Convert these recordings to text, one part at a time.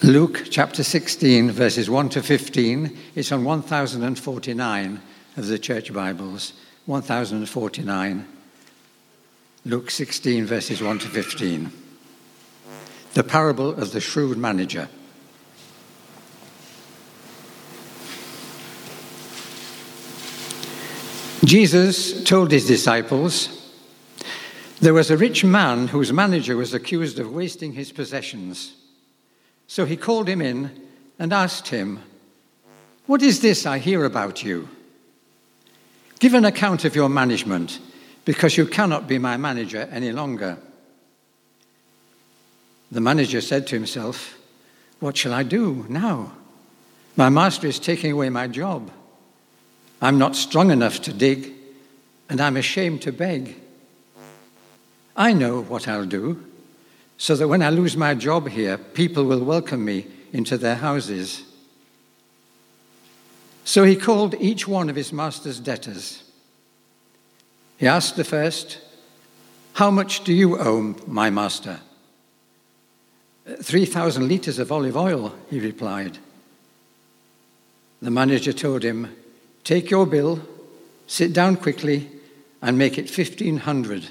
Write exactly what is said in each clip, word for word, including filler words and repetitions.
Luke chapter sixteen, verses one to fifteen. It's on one thousand forty-nine of the Church Bibles. one thousand forty-nine. Luke sixteen, verses one to fifteen. The parable of the shrewd manager. Jesus told his disciples, there was a rich man whose manager was accused of wasting his possessions. So he called him in and asked him, what is this I hear about you? Give an account of your management, because you cannot be my manager any longer. The manager said to himself, what shall I do now? My master is taking away my job. I'm not strong enough to dig, and I'm ashamed to beg. I know what I'll do, so that when I lose my job here, people will welcome me into their houses. So he called each one of his master's debtors. He asked the first, how much do you owe my master? Three thousand litres of olive oil, he replied. The manager told him, take your bill, sit down quickly, and make it fifteen hundred.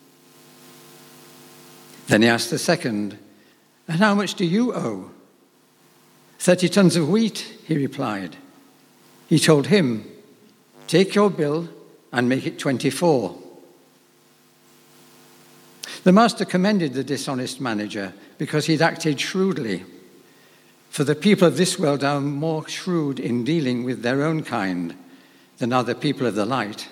Then he asked the second, and how much do you owe? Thirty tons of wheat, he replied. He told him, take your bill and make it twenty-four. The master commended the dishonest manager because he'd acted shrewdly. For the people of this world are more shrewd in dealing with their own kind than are the people of the light.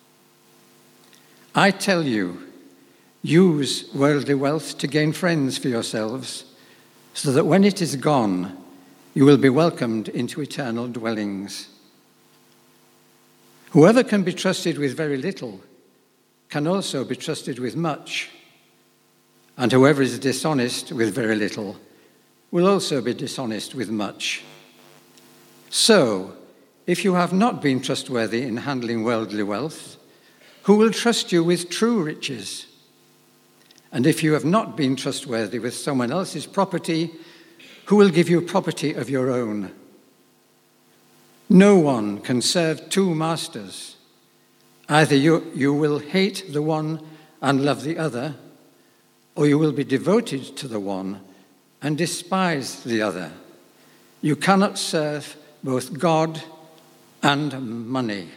I tell you, use worldly wealth to gain friends for yourselves, so that when it is gone, you will be welcomed into eternal dwellings. Whoever can be trusted with very little can also be trusted with much, and whoever is dishonest with very little will also be dishonest with much. So, if you have not been trustworthy in handling worldly wealth, who will trust you with true riches? And if you have not been trustworthy with someone else's property, who will give you property of your own? No one can serve two masters. Either you, you will hate the one and love the other, or you will be devoted to the one and despise the other. You cannot serve both God and money.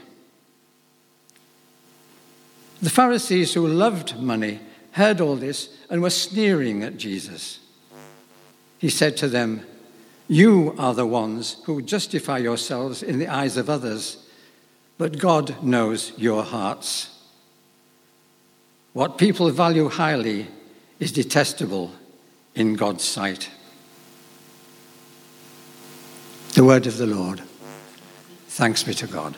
The Pharisees who loved money heard all this and were sneering at Jesus. He said to them, you are the ones who justify yourselves in the eyes of others, but God knows your hearts. What people value highly is detestable in God's sight. The word of the Lord. Thanks be to God.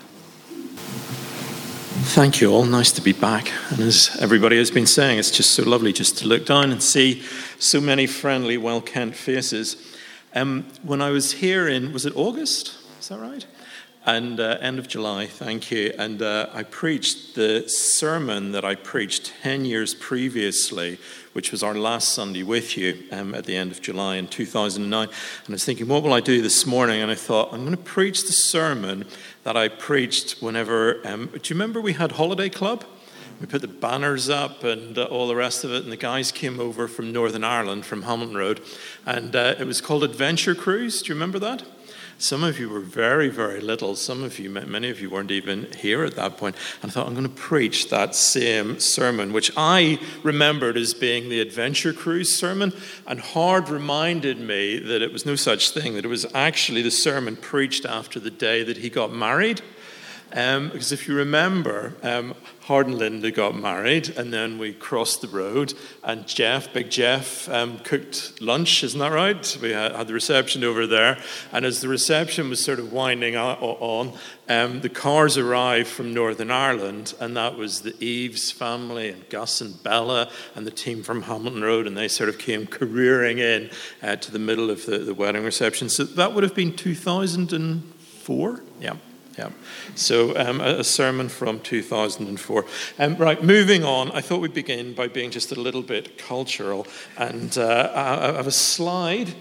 Thank you all. Nice to be back. And as everybody has been saying, it's just so lovely just to look down and see so many friendly, well-kent faces. Um, when I was here in, was it August? Is that right? And uh, end of July, thank you. And uh, I preached the sermon that I preached ten years previously, which was our last Sunday with you um, at the end of July in two thousand nine. And I was thinking, what will I do this morning? And I thought, I'm going to preach the sermon that I preached whenever, um, do you remember we had Holiday Club? We put the banners up and uh, all the rest of it, and the guys came over from Northern Ireland, from Hamilton Road, and uh, it was called Adventure Cruise. Do you remember that? Some of you were very, very little. Some of you, many of you weren't even here at that point. And I thought, I'm going to preach that same sermon, which I remembered as being the Adventure Cruise sermon. And Hard reminded me that it was no such thing, that it was actually the sermon preached after the day that he got married. Um, because if you remember, um, Hard and Linda got married, and then we crossed the road, and Jeff, Big Jeff, um, cooked lunch, isn't that right? We had, had the reception over there, and as the reception was sort of winding on, um, the cars arrived from Northern Ireland, and that was the Eves family, and Gus and Bella, and the team from Hamilton Road, and they sort of came careering in uh, to the middle of the, the wedding reception. So that would have been two thousand four? Yeah. Yeah, so um, a, a sermon from two thousand four. Um, right, moving on, I thought we'd begin by being just a little bit cultural. And uh, I, I have a slide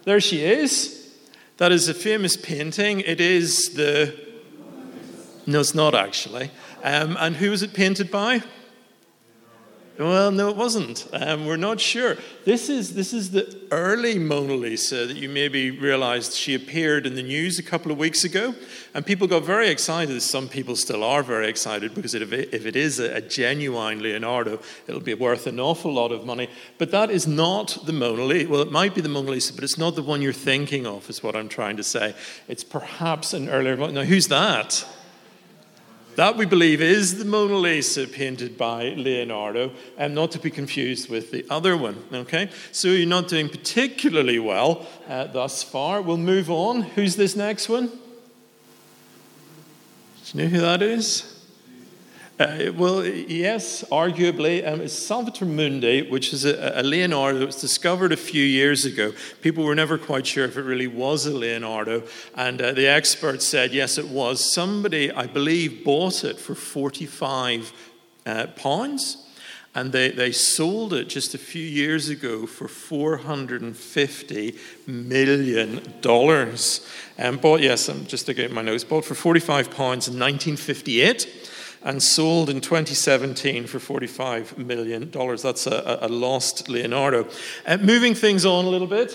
There she is. That is a famous painting. It is the... No, it's not actually. Um, and who was it painted by? Well, no, it wasn't. Um, we're not sure. This is this is the early Mona Lisa that you maybe realized she appeared in the news a couple of weeks ago. And people got very excited. Some people still are very excited because if it, if it is a, a genuine Leonardo, it'll be worth an awful lot of money. But that is not the Mona Lisa. Well, it might be the Mona Lisa, but it's not the one you're thinking of, is what I'm trying to say. It's perhaps an earlier one. Now, who's that? That, we believe, is the Mona Lisa painted by Leonardo, and not to be confused with the other one, okay? So you're not doing particularly well uh, thus far. We'll move on. Who's this next one? Do you know who that is? Uh, well, yes, arguably. Um, it's Salvator Mundi, which is a, a Leonardo that was discovered a few years ago. People were never quite sure if it really was a Leonardo. And uh, the experts said, yes, it was. Somebody, I believe, bought it for forty-five uh, pounds. And they, they sold it just a few years ago for four hundred fifty million dollars. And bought, yes, I'm just looking at my notes, bought for forty-five pounds in nineteen fifty-eight. And sold in twenty seventeen for forty-five million dollars. That's a, a lost Leonardo. Uh, moving things on a little bit.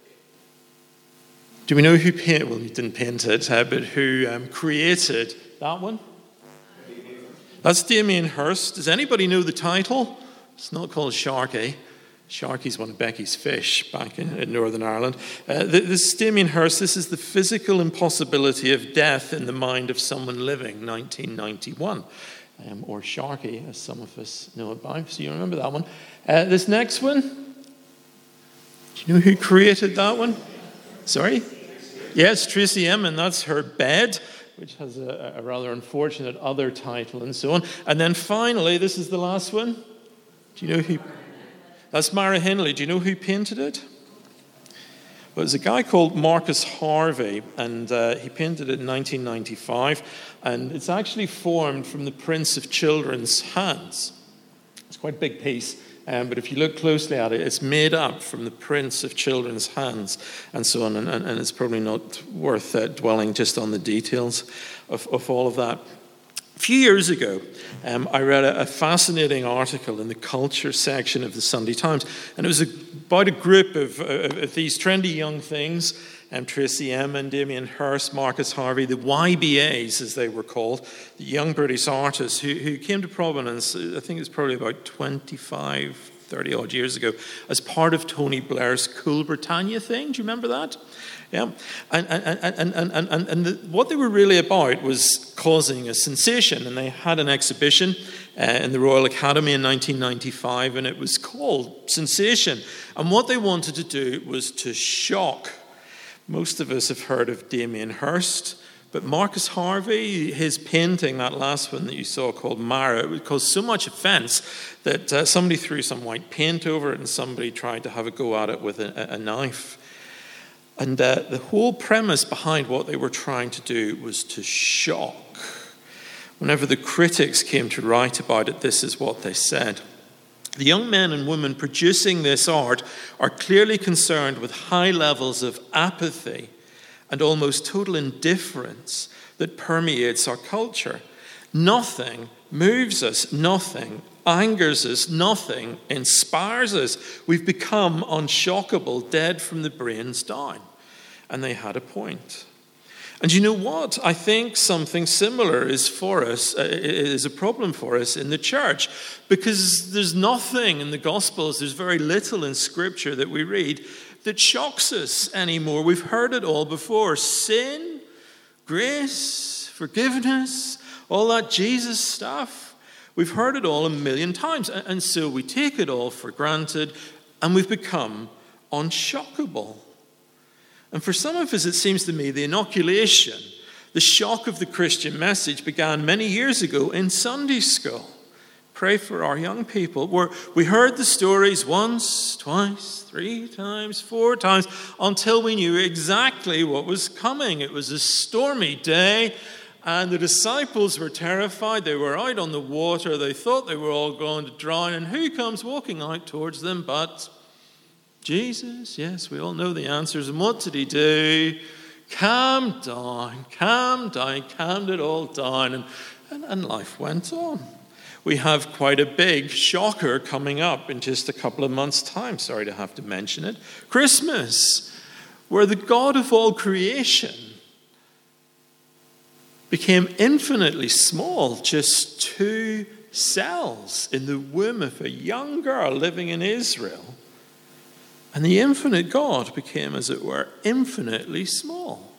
Do we know who painted, well, he didn't paint it, uh, but who um, created that one? That's Damien Hirst. Does anybody know the title? It's not called Sharky. Sharky's one of Becky's fish back in, in Northern Ireland. Uh, this is Damien Hirst. This is The Physical Impossibility of Death in the Mind of Someone Living, nineteen ninety-one. Um, or Sharky, as some of us know it by. So you remember that one. Uh, this next one. Do you know who created that one? Sorry? Yes, Tracy Emin. That's her bed, which has a, a rather unfortunate other title and so on. And then finally, this is the last one. Do you know who... That's Mara Hindley. Do you know who painted it? Well, it's a guy called Marcus Harvey, and uh, he painted it in nineteen ninety-five, and it's actually formed from the Prince of Children's hands. It's quite a big piece, um, but if you look closely at it, it's made up from the Prince of Children's hands, and so on, and, and, and it's probably not worth uh, dwelling just on the details of, of all of that. A few years ago, um, I read a, a fascinating article in the culture section of the Sunday Times, and it was a, about a group of, uh, of these trendy young things, um, Tracy Emin, Damien Hirst, Marcus Harvey, the Y B As, as they were called, the young British artists who, who came to prominence, I think it was probably about twenty-five, thirty odd years ago, as part of Tony Blair's Cool Britannia thing. Do you remember that? Yeah, and and and and and, and, and the, what they were really about was causing a sensation, and they had an exhibition uh, in the Royal Academy in nineteen ninety-five, and it was called Sensation. And what they wanted to do was to shock. Most of us have heard of Damien Hirst, but Marcus Harvey, his painting, that last one that you saw called Mara, it caused so much offence that uh, somebody threw some white paint over it, and somebody tried to have a go at it with a, a knife. And uh, the whole premise behind what they were trying to do was to shock. Whenever the critics came to write about it, this is what they said. The young men and women producing this art are clearly concerned with high levels of apathy and almost total indifference that permeates our culture. Nothing moves us, nothing angers us, nothing inspires us. We've become unshockable, dead from the brains down. And they had a point. And you know what? I think something similar is for us, uh, is a problem for us in the church, because there's nothing in the Gospels, there's very little in Scripture that we read that shocks us anymore. We've heard it all before. Sin, grace, forgiveness, all that Jesus stuff. We've heard it all a million times. And so we take it all for granted, and we've become unshockable. And for some of us, it seems to me, the inoculation, the shock of the Christian message began many years ago in Sunday school. Pray for our young people, where we heard the stories once, twice, three times, four times, until we knew exactly what was coming. It was a stormy day, and the disciples were terrified. They were out on the water. They thought they were all going to drown, and who comes walking out towards them but Jesus, yes, we all know the answers. And what did he do? Calm down, calm down, calmed it all down, and, and, and life went on. We have quite a big shocker coming up in just a couple of months' time. Sorry to have to mention it. Christmas, where the God of all creation became infinitely small, just two cells in the womb of a young girl living in Israel. And the infinite God became, as it were, infinitely small.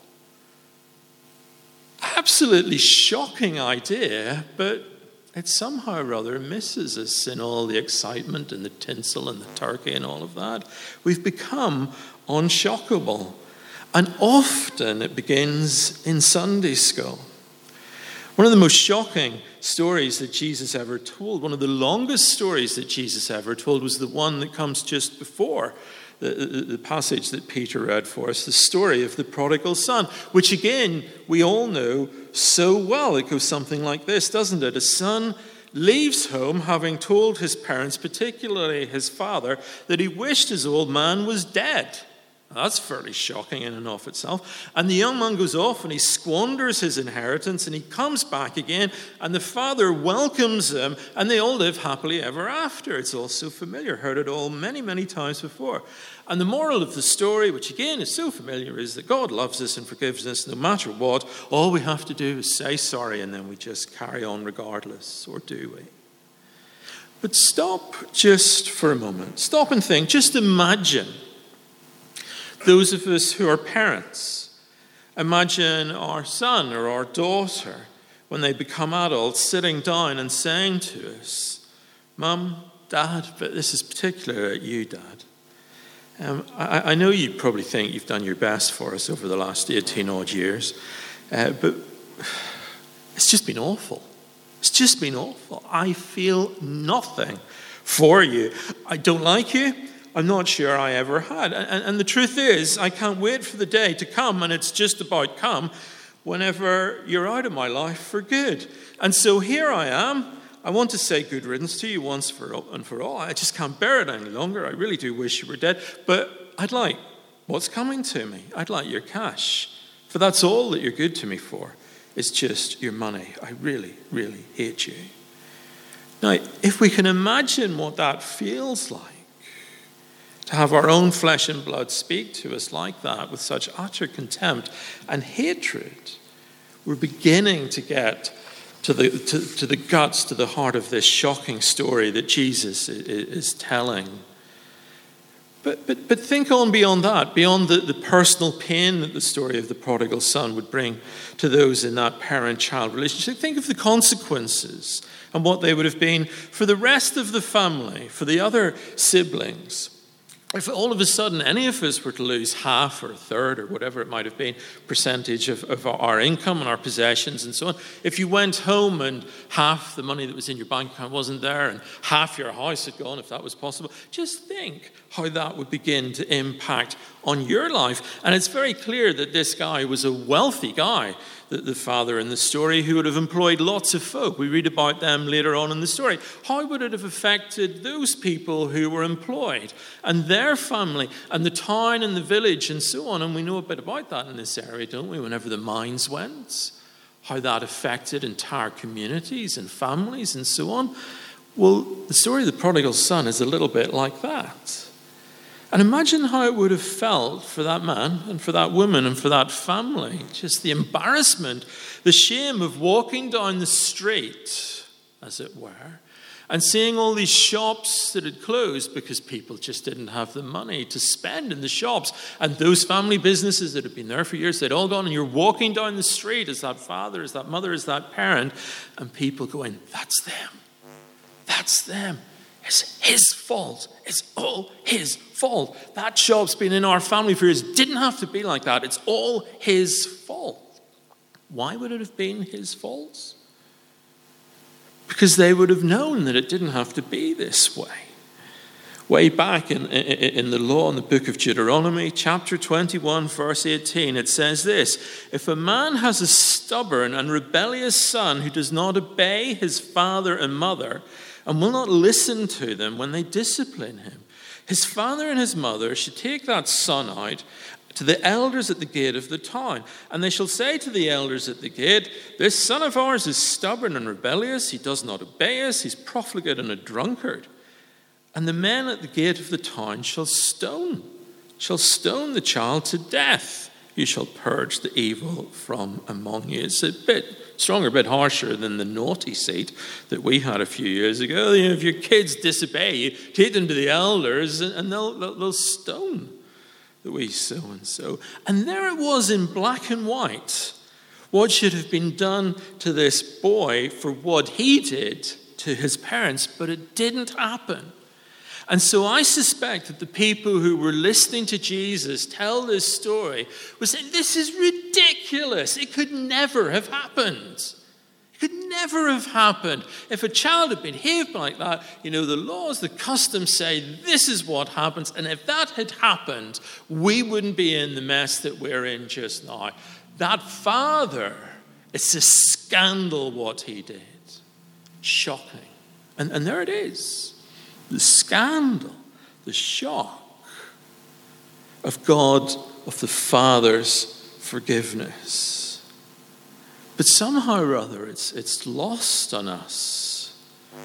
Absolutely shocking idea, but it somehow or other misses us in all the excitement and the tinsel and the turkey and all of that. We've become unshockable. And often it begins in Sunday school. One of the most shocking stories that Jesus ever told, one of the longest stories that Jesus ever told, was the one that comes just before the, the, the passage that Peter read for us, the story of the prodigal son, which again, we all know so well. It goes something like this, doesn't it? A son leaves home having told his parents, particularly his father, that he wished his old man was dead. That's fairly shocking in and of itself. And the young man goes off and he squanders his inheritance and he comes back again and the father welcomes him and they all live happily ever after. It's all so familiar. Heard it all many, many times before. And the moral of the story, which again is so familiar, is that God loves us and forgives us no matter what. All we have to do is say sorry and then we just carry on regardless, or do we? But stop just for a moment. Stop and think. Just imagine those of us who are parents. Imagine our son or our daughter, when they become adults, sitting down and saying to us, Mum, Dad, but this is particular at you, Dad. Um, I, I know you probably think you've done your best for us over the last eighteen odd years, uh, but it's just been awful. It's just been awful. I feel nothing for you. I don't like you. I'm not sure I ever had. And, and the truth is, I can't wait for the day to come, and it's just about come, whenever you're out of my life for good. And so here I am. I want to say good riddance to you once for all and for all. I just can't bear it any longer. I really do wish you were dead. But I'd like what's coming to me. I'd like your cash. For that's all that you're good to me for. It's just your money. I really, really hate you. Now, if we can imagine what that feels like, to have our own flesh and blood speak to us like that with such utter contempt and hatred, we're beginning to get to the, to, to the guts, to the heart of this shocking story that Jesus is, is telling. But, but, but think on beyond that, beyond the, the personal pain that the story of the prodigal son would bring to those in that parent-child relationship. Think of the consequences and what they would have been for the rest of the family, for the other siblings. If all of a sudden any of us were to lose half or a third or whatever it might have been, percentage of, of our income and our possessions and so on, if you went home and half the money that was in your bank account wasn't there and half your house had gone, if that was possible, just think how that would begin to impact on your life. And it's very clear that this guy was a wealthy guy, the, the father in the story, who would have employed lots of folk. We read about them later on in the story. How would it have affected those people who were employed and their family and the town and the village and so on? And we know a bit about that in this area, don't we? Whenever the mines went, how that affected entire communities and families and so on. Well, the story of the prodigal son is a little bit like that. And imagine how it would have felt for that man and for that woman and for that family. Just the embarrassment, the shame of walking down the street, as it were, and seeing all these shops that had closed because people just didn't have the money to spend in the shops. And those family businesses that had been there for years, they'd all gone, and you're walking down the street as that father, as that mother, as that parent, and people going, that's them. That's them. It's his fault. It's all his fault. That shop's been in our family for years. Didn't have to be like that. It's all his fault. Why would it have been his fault? Because they would have known that it didn't have to be this way. Way back in, in, in the law, in the book of Deuteronomy, chapter twenty-one, verse eighteen, it says this: if a man has a stubborn and rebellious son who does not obey his father and mother, and will not listen to them when they discipline him, his father and his mother should take that son out to the elders at the gate of the town. And they shall say to the elders at the gate, this son of ours is stubborn and rebellious. He does not obey us. He's profligate and a drunkard. And the men at the gate of the town shall stone, shall stone the child to death. You shall purge the evil from among you. It's a bit stronger, a bit harsher than the naughty seat that we had a few years ago. You know, if your kids disobey you, take them to the elders and they'll, they'll stone the wee so-and-so. And there it was in black and white, what should have been done to this boy for what he did to his parents, but it didn't happen. And so I suspect that the people who were listening to Jesus tell this story were saying, this is ridiculous. It could never have happened. It could never have happened. If a child had behaved like that, you know, the laws, the customs say this is what happens. And if that had happened, we wouldn't be in the mess that we're in just now. That father, it's a scandal what he did. Shocking. And, and there it is. The scandal, the shock of God, of the Father's forgiveness. But somehow or other, it's, it's lost on us.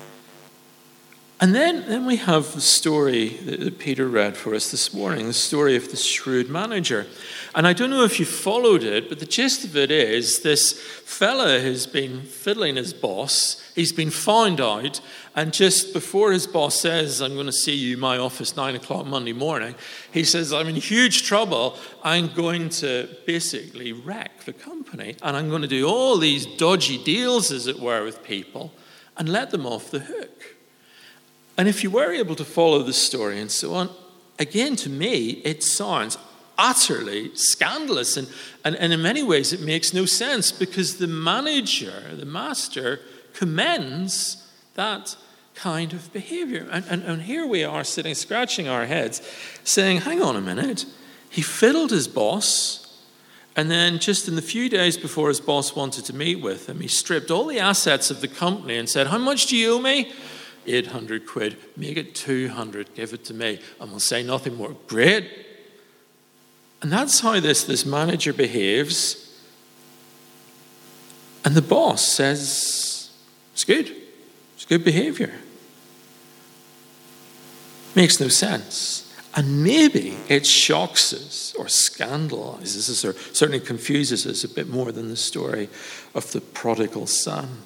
And then, then we have the story that, that Peter read for us this morning, the story of the shrewd manager. And I don't know if you followed it, but the gist of it is this fella has been fiddling his boss. He's been found out, and just before his boss says, I'm going to see you in my office nine o'clock Monday morning, he says, I'm in huge trouble. I'm going to basically wreck the company, and I'm going to do all these dodgy deals, as it were, with people and let them off the hook. And if you were able to follow the story and so on, again, to me, it sounds utterly scandalous. And, and, and in many ways, it makes no sense because the manager, the master, commends that kind of behavior. And, and, and here we are sitting, scratching our heads, saying, hang on a minute. He fiddled his boss. And then just in the few days before his boss wanted to meet with him, he stripped all the assets of the company and said, how much do you owe me? eight hundred quid. Make it two hundred. Give it to me. And we'll say nothing more. Great. And that's how this, this manager behaves. And the boss says, it's good. It's good behavior. Makes no sense. And maybe it shocks us or scandalizes us or certainly confuses us a bit more than the story of the prodigal son.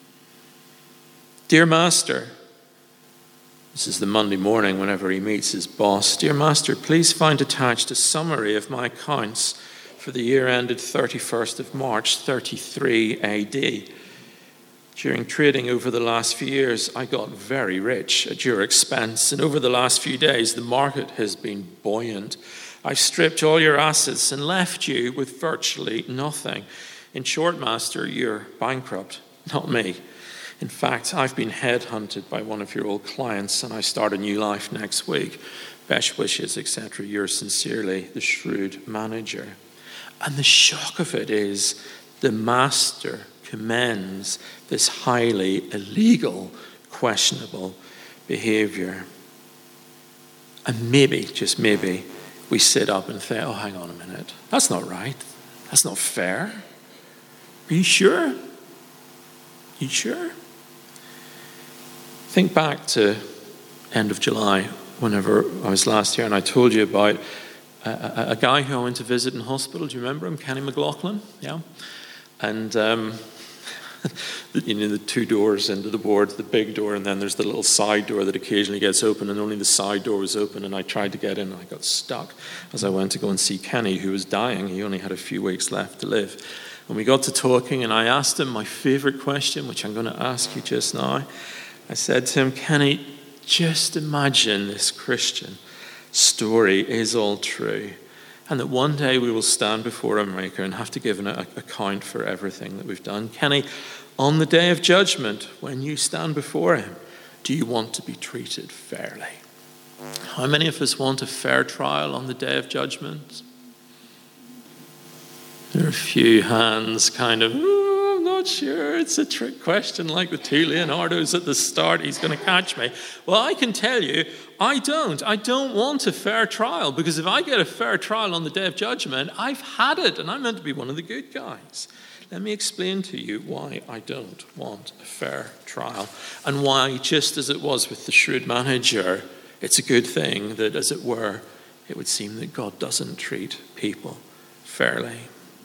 Dear master, this is the Monday morning whenever he meets his boss. Dear master, please find attached a summary of my accounts for the year ended thirty-first of March, thirty-three A D. During trading over the last few years, I got very rich at your expense. And over the last few days, the market has been buoyant. I've stripped all your assets and left you with virtually nothing. In short, master, you're bankrupt, not me. In fact, I've been headhunted by one of your old clients and I start a new life next week. Best wishes, et cetera. Yours sincerely, the shrewd manager. And the shock of it is the master commends this highly illegal, questionable behavior. And maybe, just maybe, we sit up and think, oh, hang on a minute. That's not right. That's not fair. Are you sure? Are you sure? Think back to end of July, whenever I was last here, and I told you about a, a, a guy who I went to visit in hospital. Do you remember him? Kenny McLaughlin? Yeah. And, um, you know, the two doors into the ward, the big door, and then there's the little side door that occasionally gets open, and only the side door was open, and I tried to get in, and I got stuck as I went to go and see Kenny, who was dying. He only had a few weeks left to live. And we got to talking, and I asked him my favorite question, which I'm going to ask you just now. I said to him, Kenny, just imagine this Christian story is all true, and that one day we will stand before our Maker and have to give an account for everything that we've done. Kenny, on the day of judgment, when you stand before him, do you want to be treated fairly? How many of us want a fair trial on the day of judgment? There are a few hands kind of, oh, I'm not not sure. It's a trick question like the two Leonardos at the start. He's going to catch me. Well, I can tell you, I don't. I don't want a fair trial, because if I get a fair trial on the day of judgment, I've had it, and I'm meant to be one of the good guys. Let me explain to you why I don't want a fair trial, and why, just as it was with the shrewd manager, it's a good thing that, as it were, it would seem that God doesn't treat people fairly.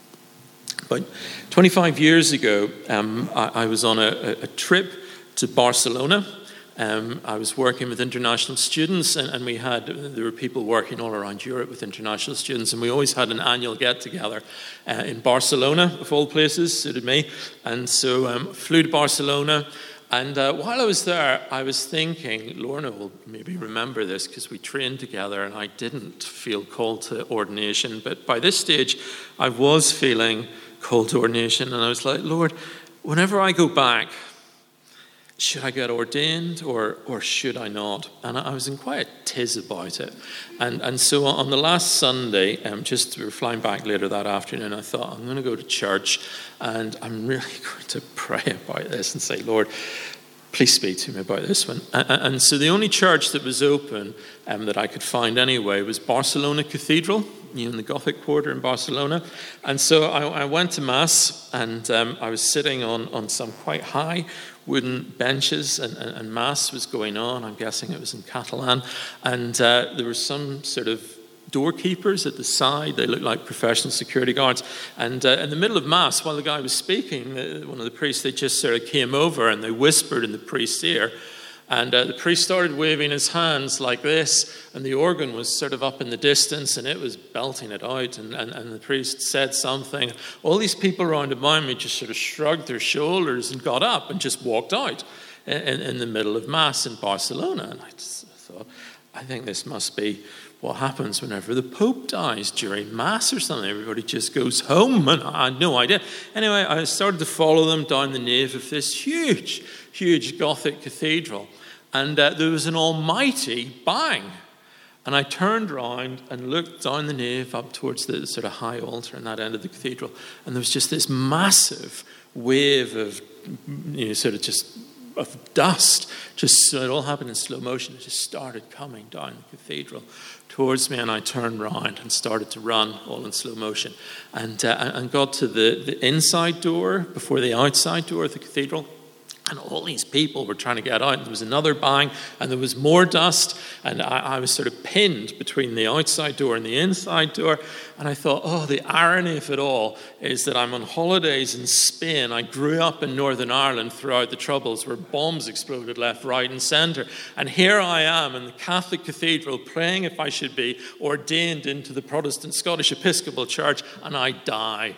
But twenty-five years ago, um, I, I was on a, a trip to Barcelona. Um, I was working with international students, and, and we had there were people working all around Europe with international students, and we always had an annual get-together uh, in Barcelona, of all places, suited me. And so um, flew to Barcelona, and uh, while I was there, I was thinking, Lorna will maybe remember this, because we trained together, and I didn't feel called to ordination, but by this stage, I was feeling called to ordination, and I was like, Lord, whenever I go back, should I get ordained or or should I not? And I was in quite a tiz about it. And and so on the last Sunday, um, just we were flying back later that afternoon, I thought, I'm going to go to church and I'm really going to pray about this and say, Lord, please speak to me about this one. And, and so the only church that was open um, that I could find anyway was Barcelona Cathedral, you know, in the Gothic Quarter in Barcelona. And so I, I went to Mass, and um, I was sitting on, on some quite high wooden benches, and, and, and Mass was going on. I'm guessing it was in Catalan. And uh, there were some sort of doorkeepers at the side. They looked like professional security guards. And uh, in the middle of Mass, while the guy was speaking, uh, one of the priests, they just sort of came over and they whispered in the priest's ear. And uh, the priest started waving his hands like this, and the organ was sort of up in the distance, and it was belting it out, and, and, and the priest said something. All these people around about me just sort of shrugged their shoulders and got up and just walked out in, in the middle of Mass in Barcelona. And I just thought, I think this must be what happens whenever the Pope dies during Mass or something. Everybody just goes home, and I had no idea. Anyway, I started to follow them down the nave of this huge, huge Gothic cathedral, and uh, there was an almighty bang. And I turned around and looked down the nave up towards the sort of high altar in that end of the cathedral, and there was just this massive wave of, you know, sort of just of dust. Just so it all happened in slow motion. It just started coming down the cathedral towards me, and I turned around and started to run, all in slow motion, and uh, and got to the, the inside door before the outside door of the cathedral. And all these people were trying to get out. And there was another bang, and there was more dust. And I, I was sort of pinned between the outside door and the inside door. And I thought, oh, the irony of it all is that I'm on holidays in Spain. I grew up in Northern Ireland throughout the Troubles, where bombs exploded left, right, and centre. And here I am in the Catholic Cathedral praying if I should be ordained into the Protestant Scottish Episcopal Church, and I die.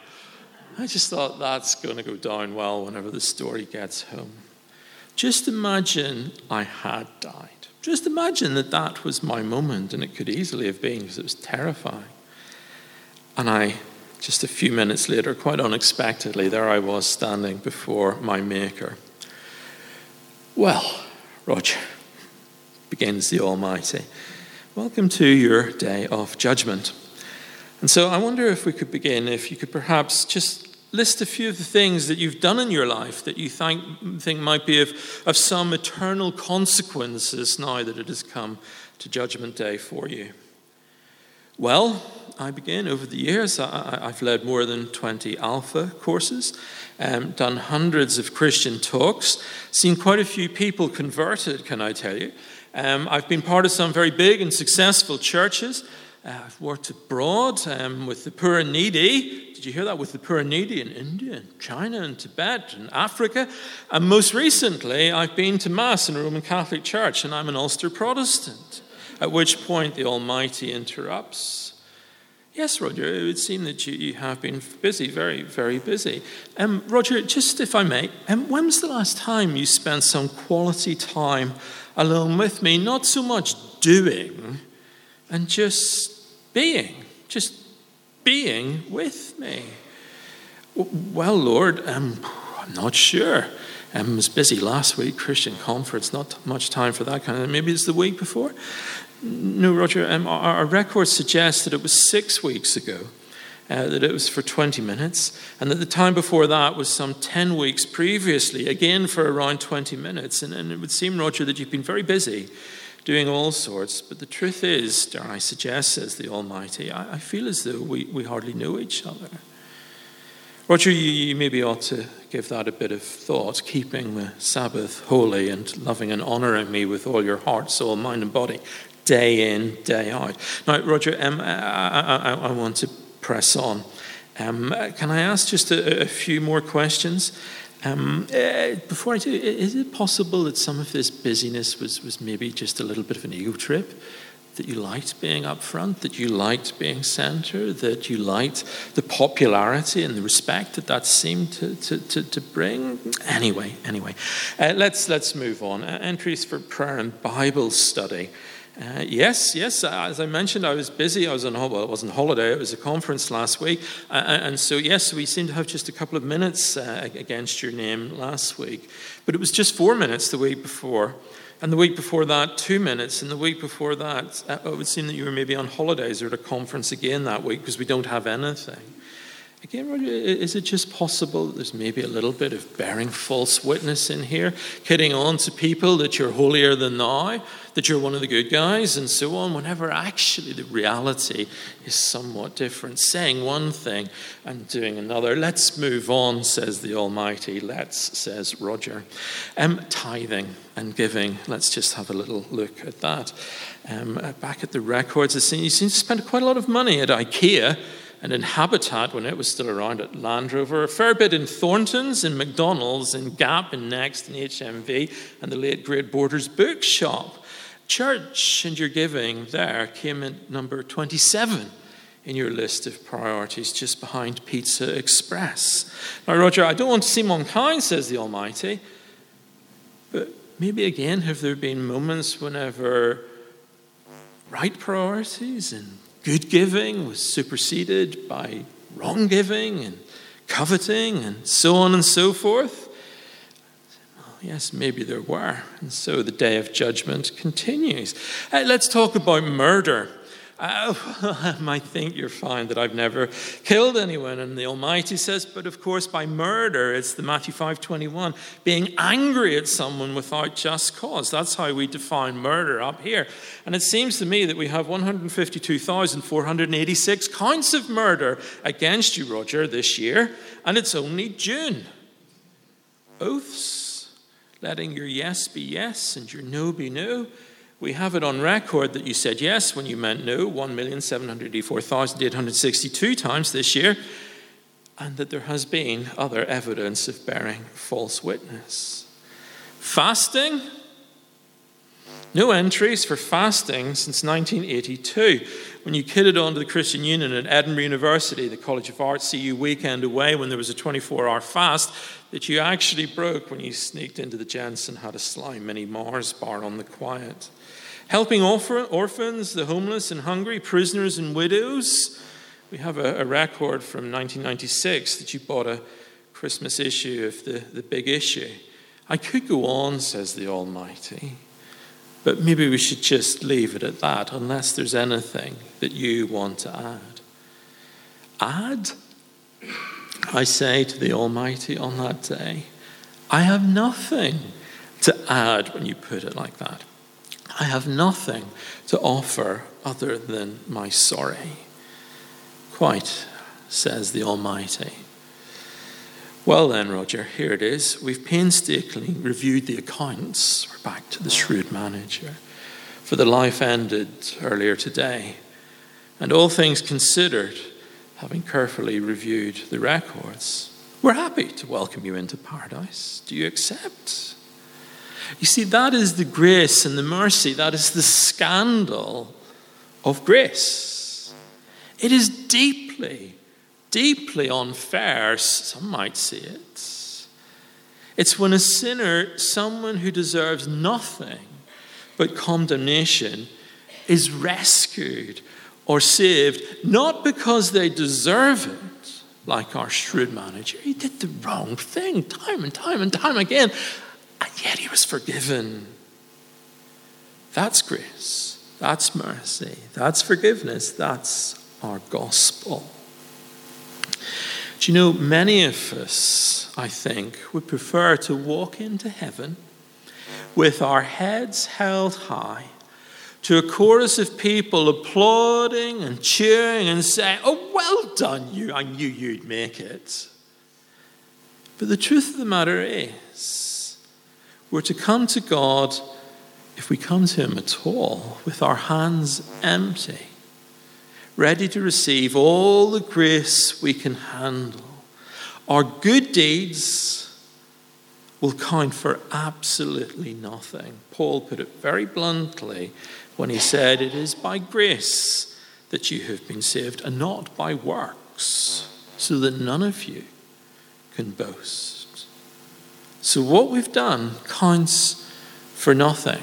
I just thought that's going to go down well whenever the story gets home. Just imagine I had died. Just imagine that that was my moment, and it could easily have been, because it was terrifying. And I, just a few minutes later, quite unexpectedly, there I was standing before my Maker. Well, Roger, begins the Almighty, welcome to your day of judgment. And so I wonder if we could begin, if you could perhaps just list a few of the things that you've done in your life that you think, think might be of, of some eternal consequences now that it has come to Judgment Day for you. Well, I begin. Over the years, I, I've led more than twenty Alpha courses, um, done hundreds of Christian talks, seen quite a few people converted, can I tell you. Um, I've been part of some very big and successful churches. Uh, I've worked abroad um, with the poor and needy. Did you hear that? With the poor and needy in India, and China, and Tibet, and Africa. And most recently, I've been to Mass in a Roman Catholic Church, and I'm an Ulster Protestant. At which point the Almighty interrupts. Yes, Roger, it would seem that you, you have been busy, very, very busy. Um, Roger, just if I may, um, when was the last time you spent some quality time alone with me? Not so much doing, and just being, just being with me. Well, Lord, um, I'm not sure. Um, I was busy last week, Christian conference, not much time for that kind of thing. Maybe it's the week before. No, Roger, um, our, our records suggest that it was six weeks ago uh, that it was for twenty minutes, and that the time before that was some ten weeks previously, again for around twenty minutes. And, and it would seem, Roger, that you've been very busy doing all sorts. But the truth is, dare I suggest, says the Almighty, I, I feel as though we, we hardly know each other. Roger, you, you maybe ought to give that a bit of thought, keeping the Sabbath holy and loving and honouring me with all your heart, soul, mind and body, day in, day out. Now, Roger, um, I, I, I want to press on. Um, can I ask just a, a few more questions? Um, uh, before I do, is it possible that some of this busyness was, was maybe just a little bit of an ego trip? That you liked being up front, that you liked being centre, that you liked the popularity and the respect that that seemed to, to, to, to bring? Anyway, anyway, uh, let's, let's move on. Uh, entries for prayer and Bible study. Uh, yes, yes, uh, as I mentioned, I was busy. I was on, well, it wasn't holiday, it was a conference last week. Uh, and so, yes, we seem to have just a couple of minutes uh, against your name last week. But it was just four minutes the week before. And the week before that, two minutes. And the week before that, uh, it would seem that you were maybe on holidays or at a conference again that week because we don't have anything. Again, Roger, is it just possible that there's maybe a little bit of bearing false witness in here, kidding on to people that you're holier than thou, that you're one of the good guys, and so on, whenever actually the reality is somewhat different, saying one thing and doing another? Let's move on, says the Almighty. Let's, says Roger. Um, tithing and giving, let's just have a little look at that. Um, back at the records, you seem to spend quite a lot of money at IKEA, and in Habitat when it was still around, at Land Rover, a fair bit in Thornton's, in McDonald's, in Gap, in Next, in H M V, and the late great Borders Bookshop. Church and your giving there came in number twenty-seven in your list of priorities, just behind Pizza Express. Now, Roger, I don't want to seem unkind, says the Almighty, but maybe again have there been moments whenever right priorities and good giving was superseded by wrong giving and coveting and so on and so forth? Well, yes, maybe there were. And so the day of judgment continues. Uh, let's talk about murder. Uh, I might think you're fine that I've never killed anyone. And the Almighty says, but of course by murder, it's the Matthew five twenty-one, being angry at someone without just cause. That's how we define murder up here. And it seems to me that we have one hundred fifty-two thousand four hundred eighty-six counts of murder against you, Roger, this year. And it's only June. Oaths, letting your yes be yes and your no be no. We have it on record that you said yes when you meant no one million seven hundred eighty-four thousand eight hundred sixty-two times this year, and that there has been other evidence of bearing false witness. Fasting? No entries for fasting since nineteen eighty-two, when you kidded on to the Christian Union at Edinburgh University, the College of Art, C U weekend away, when there was a twenty-four hour fast that you actually broke when you sneaked into the gents and had a sly mini Mars bar on the quiet. Helping orphans, the homeless and hungry, prisoners and widows. We have a, a record from nineteen ninety-six that you bought a Christmas issue of the, the Big Issue. I could go on, says the Almighty, but maybe we should just leave it at that, unless there's anything that you want to add. Add? I say to the Almighty on that day, I have nothing to add when you put it like that. I have nothing to offer other than my sorry. Quite, says the Almighty. Well then, Roger, here it is. We've painstakingly reviewed the accounts. We're back to the shrewd manager. For the life ended earlier today. And all things considered, having carefully reviewed the records, we're happy to welcome you into paradise. Do you accept? You see, that is the grace and the mercy, that is the scandal of grace. It is deeply, deeply unfair, some might see it. It's when a sinner, someone who deserves nothing but condemnation, is rescued or saved, not because they deserve it, like our shrewd manager. He did the wrong thing time and time and time again. And yet he was forgiven. That's grace. That's mercy. That's forgiveness. That's our gospel. Do you know, many of us, I think, would prefer to walk into heaven with our heads held high, to a chorus of people applauding and cheering and saying, "Oh, well done you, I knew you'd make it." But the truth of the matter is, we're to come to God, if we come to him at all, with our hands empty, ready to receive all the grace we can handle. Our good deeds will count for absolutely nothing. Paul put it very bluntly when he said, "It is by grace that you have been saved, and not by works, so that none of you can boast." So what we've done counts for nothing.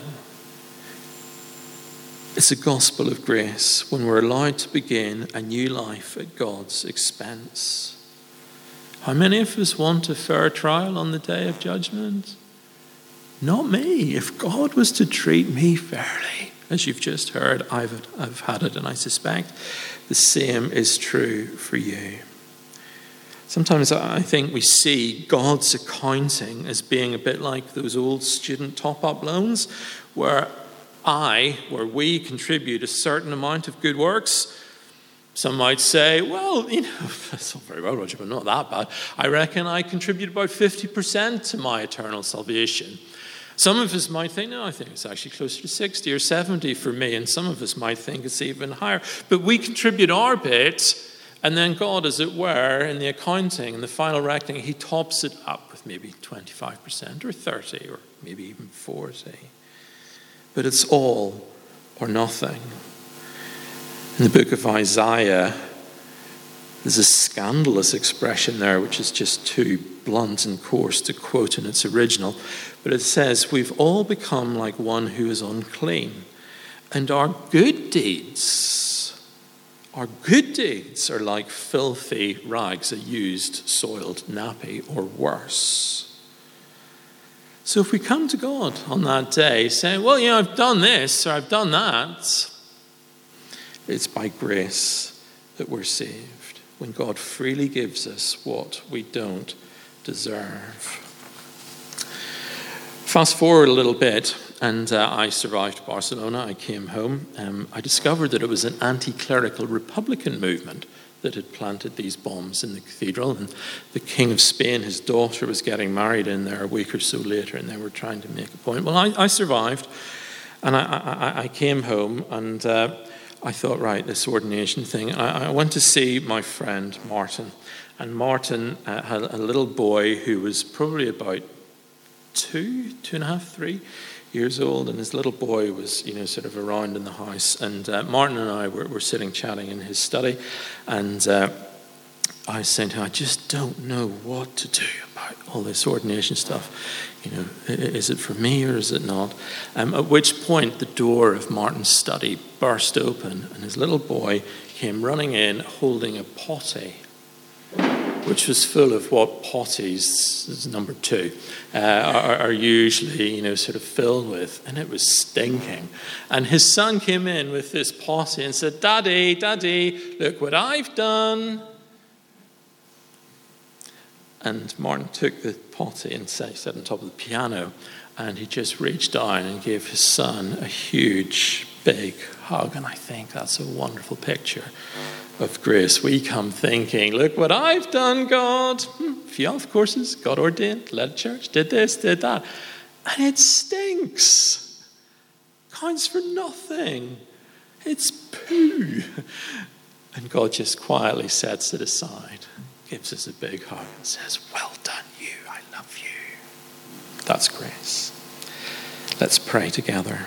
It's a gospel of grace when we're allowed to begin a new life at God's expense. How many of us want a fair trial on the day of judgment? Not me. If God was to treat me fairly, as you've just heard, I've, I've had it, and I suspect the same is true for you. Sometimes I think we see God's accounting as being a bit like those old student top-up loans, where I, where we contribute a certain amount of good works. Some might say, well, you know, that's all very well, Roger, but not that bad. I reckon I contribute about fifty percent to my eternal salvation. Some of us might think, no, I think it's actually closer to sixty or seventy for me, and some of us might think it's even higher. But we contribute our bit, and then God, as it were, in the accounting, in the final reckoning, he tops it up with maybe twenty-five percent or thirty or maybe even forty. But it's all or nothing. In the book of Isaiah, there's a scandalous expression there, which is just too blunt and coarse to quote in its original. But it says, "We've all become like one who is unclean, and our good deeds, our good deeds are like filthy rags, a used, soiled nappy, or worse." So if we come to God on that day saying, well, you know, I've done this or I've done that, it's by grace that we're saved, when God freely gives us what we don't deserve. Fast forward a little bit, and uh, I survived Barcelona. I came home. Um, I discovered that it was an anti-clerical Republican movement that had planted these bombs in the cathedral, and the King of Spain, his daughter, was getting married in there a week or so later, and they were trying to make a point. Well, I, I survived, and I, I, I came home, and uh, I thought, right, this ordination thing. I, I went to see my friend Martin, and Martin uh, had a little boy who was probably about two, two and a half, three years old, and his little boy was, you know, sort of around in the house. And uh, Martin and I were, were sitting chatting in his study, and uh, I was saying to him, I just don't know what to do about all this ordination stuff. You know, is it for me or is it not? Um, at which point the door of Martin's study burst open, and his little boy came running in holding a potty, which was full of what potties, this is number two, uh, are, are usually, you know, sort of filled with, and it was stinking. And his son came in with this potty and said, Daddy, Daddy, look what I've done. And Martin took the potty and sat on top of the piano, and he just reached down and gave his son a huge, big hug. And I think that's a wonderful picture of grace. We come thinking, look what I've done, God. Hmm, a few health courses, got ordained, led a church, did this, did that. And it stinks. Counts for nothing. It's poo. And God just quietly sets it aside, gives us a big hug and says, well done you, I love you. That's grace. Let's pray together.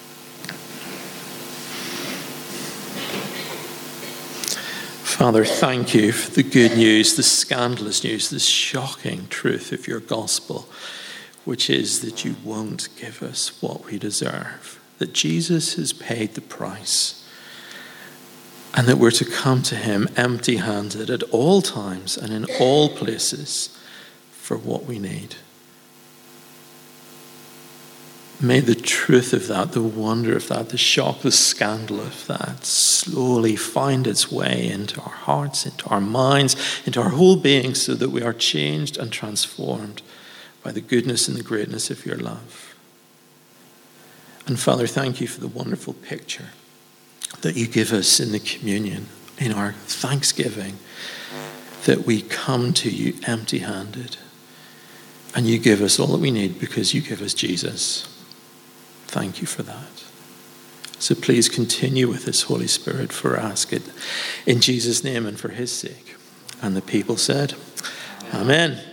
Father, thank you for the good news, the scandalous news, the shocking truth of your gospel, which is that you won't give us what we deserve, that Jesus has paid the price, and that we're to come to him empty-handed at all times and in all places for what we need. May the truth of that, the wonder of that, the shock, the scandal of that slowly find its way into our hearts, into our minds, into our whole being, so that we are changed and transformed by the goodness and the greatness of your love. And Father, thank you for the wonderful picture that you give us in the communion, in our thanksgiving, that we come to you empty-handed, and you give us all that we need because you give us Jesus. Thank you for that. So please continue with this, Holy Spirit, for ask it in Jesus' name and for his sake. And the people said, Amen. Amen.